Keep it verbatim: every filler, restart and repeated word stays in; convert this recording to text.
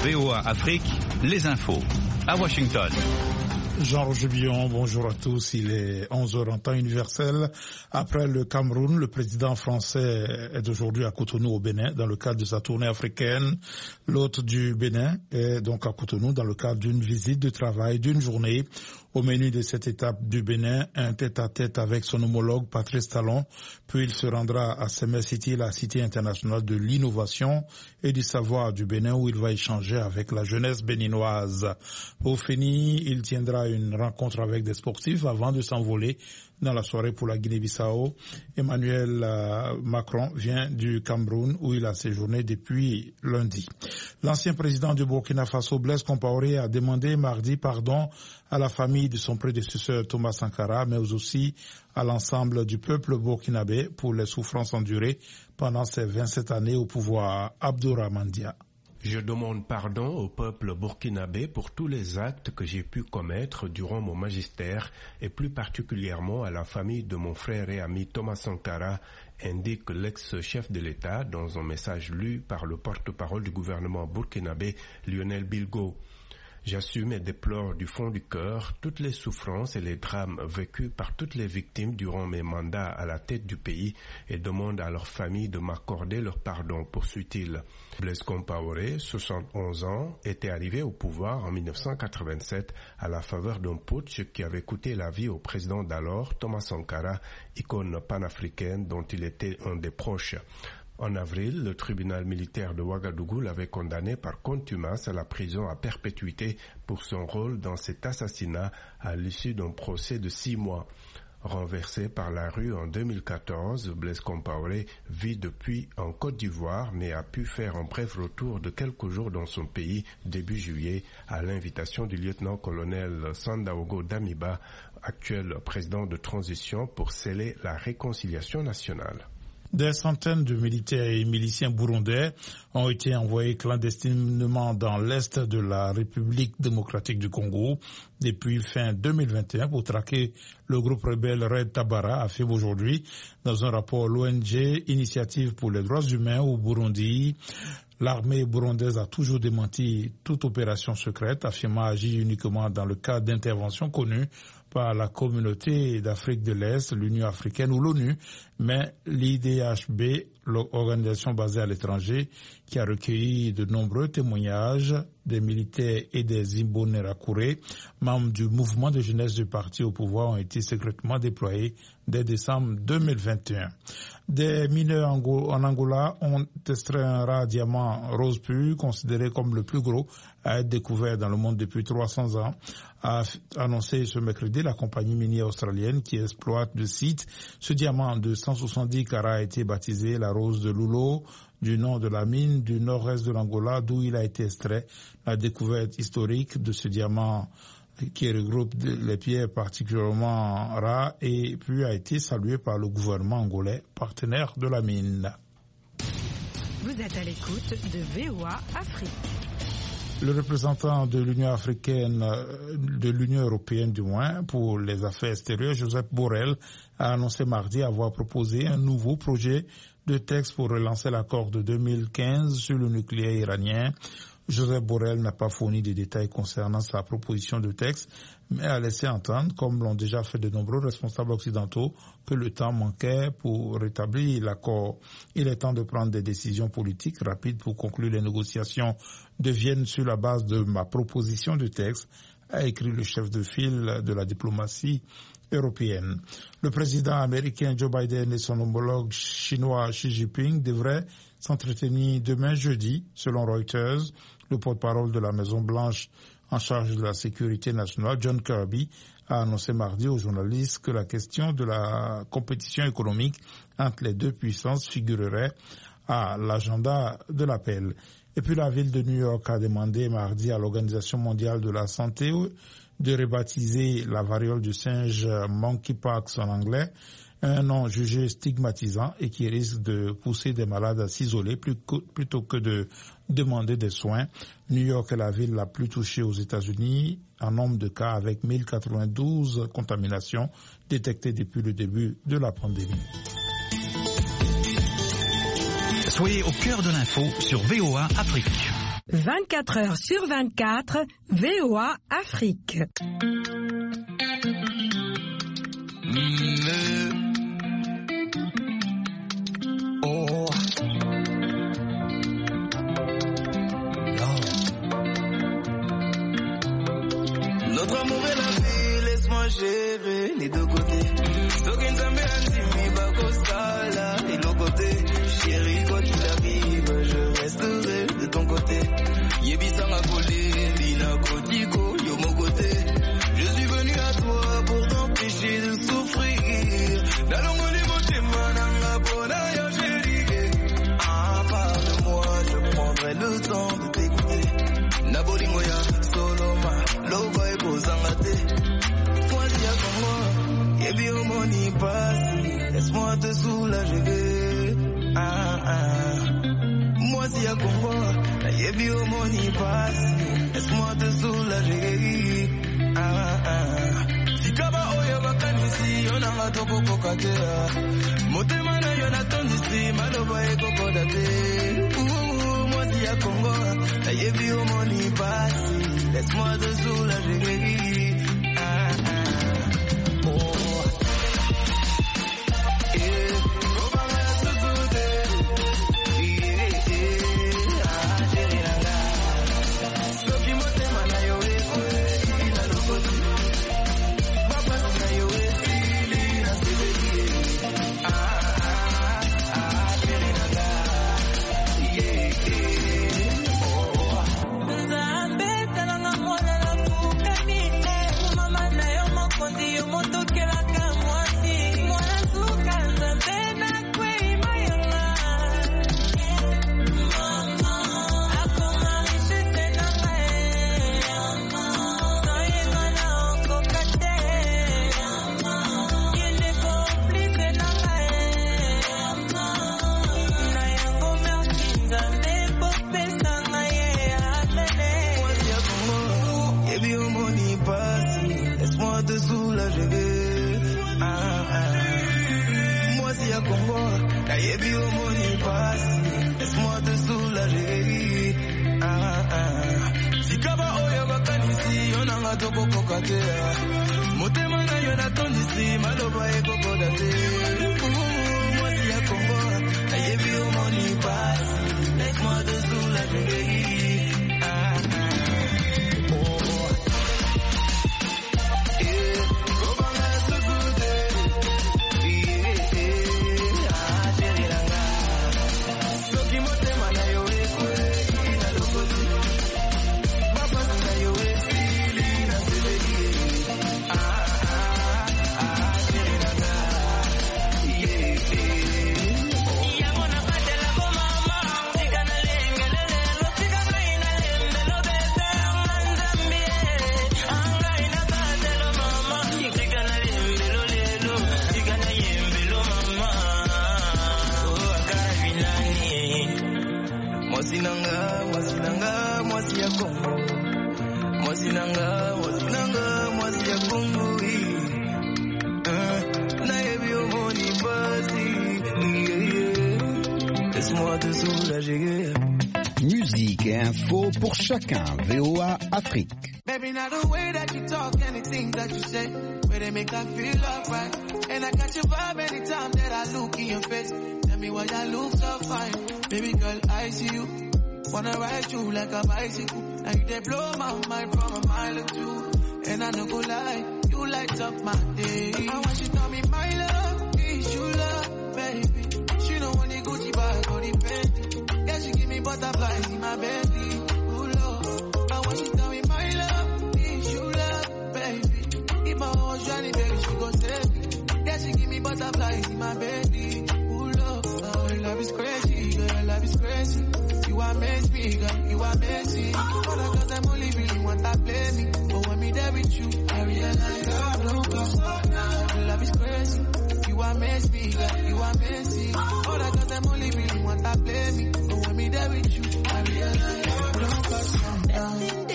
V O A Afrique, les infos. À Washington. Jean-Roger Billon, bonjour à tous. Il est onze heures en temps universel. Après le Cameroun, le président français est aujourd'hui à Cotonou au Bénin dans le cadre de sa tournée africaine. L'hôte du Bénin est donc à Cotonou dans le cadre d'une visite de travail d'une journée. Au menu de cette étape du Bénin, un tête-à-tête avec son homologue Patrice Talon, puis il se rendra à Semé City, la cité internationale de l'innovation et du savoir du Bénin, où il va échanger avec la jeunesse béninoise. Au Feni, il tiendra une rencontre avec des sportifs avant de s'envoler dans la soirée pour la Guinée-Bissau. Emmanuel euh, Macron vient du Cameroun où il a séjourné depuis lundi. L'ancien président du Burkina Faso, Blaise Compaoré, a demandé mardi pardon à la famille de son prédécesseur Thomas Sankara, mais aussi à l'ensemble du peuple burkinabé pour les souffrances endurées pendant ces vingt-sept années au pouvoir. Abdourahmane Dia. Je demande pardon au peuple burkinabé pour tous les actes que j'ai pu commettre durant mon magistère et plus particulièrement à la famille de mon frère et ami Thomas Sankara, indique l'ex-chef de l'État dans un message lu par le porte-parole du gouvernement burkinabé Lionel Bilgo. J'assume et déplore du fond du cœur toutes les souffrances et les drames vécus par toutes les victimes durant mes mandats à la tête du pays et demande à leurs familles de m'accorder leur pardon, poursuit-il. Blaise Compaoré, soixante et onze ans, était arrivé au pouvoir en mille neuf cent quatre-vingt-sept à la faveur d'un putsch qui avait coûté la vie au président d'alors, Thomas Sankara, icône panafricaine dont il était un des proches. En avril, le tribunal militaire de Ouagadougou l'avait condamné par contumace à la prison à perpétuité pour son rôle dans cet assassinat à l'issue d'un procès de six mois. Renversé par la rue en deux mille quatorze, Blaise Compaoré vit depuis en Côte d'Ivoire mais a pu faire un bref retour de quelques jours dans son pays début juillet à l'invitation du lieutenant-colonel Sandaogo Damiba, actuel président de transition, pour sceller la réconciliation nationale. Des centaines de militaires et miliciens burundais ont été envoyés clandestinement dans l'est de la République démocratique du Congo depuis fin deux mille vingt et un pour traquer le groupe rebelle Red Tabara, affirme aujourd'hui dans un rapport l'O N G Initiative pour les droits humains au Burundi. L'armée burundaise a toujours démenti toute opération secrète, affirmant agir uniquement dans le cadre d'interventions connues par la communauté d'Afrique de l'Est, l'Union africaine ou l'ONU, mais l'I D H B, l'organisation basée à l'étranger, qui a recueilli de nombreux témoignages des militaires et des Imbonerakure, membres du mouvement de jeunesse du parti au pouvoir, ont été secrètement déployés dès décembre deux mille vingt et un. Des mineurs en Angola ont extrait un rare diamant rose pur, considéré comme le plus gros à être découvert dans le monde depuis trois cents ans, a annoncé ce mercredi la compagnie minière australienne qui exploite le site. Ce diamant de cent soixante-dix carats a été baptisé la rose de Lulo, du nom de la mine du nord-est de l'Angola d'où il a été extrait. La découverte historique de ce diamant qui regroupe les pierres particulièrement rares et puis a été saluée par le gouvernement angolais, partenaire de la mine. Vous êtes à l'écoute de V O A Afrique. Le représentant de l'Union africaine, de l'Union européenne du moins, pour les affaires extérieures, Josep Borrell, a annoncé mardi avoir proposé un nouveau projet de texte pour relancer l'accord de deux mille quinze sur le nucléaire iranien. Josep Borrell n'a pas fourni de détails concernant sa proposition de texte, mais a laissé entendre, comme l'ont déjà fait de nombreux responsables occidentaux, que le temps manquait pour rétablir l'accord. Il est temps de prendre des décisions politiques rapides pour conclure les négociations de Vienne sur la base de ma proposition de texte, a écrit le chef de file de la diplomatie européenne. Le président américain Joe Biden et son homologue chinois Xi Jinping devraient s'entretenir demain jeudi, selon Reuters. Le porte-parole de la Maison-Blanche en charge de la sécurité nationale, John Kirby, a annoncé mardi aux journalistes que la question de la compétition économique entre les deux puissances figurerait à l'agenda de l'appel. Et puis la ville de New York a demandé mardi à l'Organisation mondiale de la santé de rebaptiser la variole du singe monkeypox en anglais, un nom jugé stigmatisant et qui risque de pousser des malades à s'isoler plutôt que de demander des soins. New York est la ville la plus touchée aux États-Unis en nombre de cas, avec mille quatre-vingt-douze contaminations détectées depuis le début de la pandémie. Soyez au cœur de l'info sur V O A Afrique. vingt-quatre heures sur vingt-quatre, V O A Afrique. Oh. Notre amour est la vie, laisse-moi gérer les deux côtés. Stokin Zambé Antimi Bakosala et l'autre côté. Chérie, quand tu arrives, je resterai de ton côté. Yebisanga Kolé, Lina Kotiko, yo mon côté. Je suis venu à toi pour t'empêcher de souffrir. Dalongoli Motema Nanga Bona yo chérie. Ah, parle-moi, je prendrai le temps de t'écouter. Nabolingoya, Soloma, Loba et Bozangate. Moi si à Congo, Yebi au moni passe, laisse-moi te soulager. Ah ah. Moi si à Congo, Yebi au moni passe, laisse-moi te soulager. Ah ah. Sikaba oyo bakanisi, yonanga toko kokatea. Motema na yonaton ici, maloba e kokodate. Ouh, moi si à Congo, Yebi au moni passe, laisse-moi te soulager. Ah ah. Musique et info pour chacun. V O A Afrique. Baby, now the way that you talk and the things that you say, where they make I feel alright. And I got your vibe anytime that I look in your face. Tell me why I look so fine. Baby girl, I see you. Wanna ride you like a bicycle. And you they blow my mind from a mile or two. And I no go lie, you light up my day. I want you to tell me my love is your love, baby. She don't want the Gucci bag or the Fendi. Yeah, she give me butterflies in my belly. Ooh, Lord. I want you to tell me my love is your love, baby. If my heart was running, baby, she gon' save me. Yeah, she give me butterflies in my belly. Ooh, Lord. Oh, your love is crazy, girl, your love is crazy. You amaze me, girl, you amaze me. All I got them only really want to play me. But when me there with you, I realize love don't come now. Your love is crazy. You amaze me, girl, you amaze me. All I got them only really want to play me. But when me there with you, I realize love don't come down.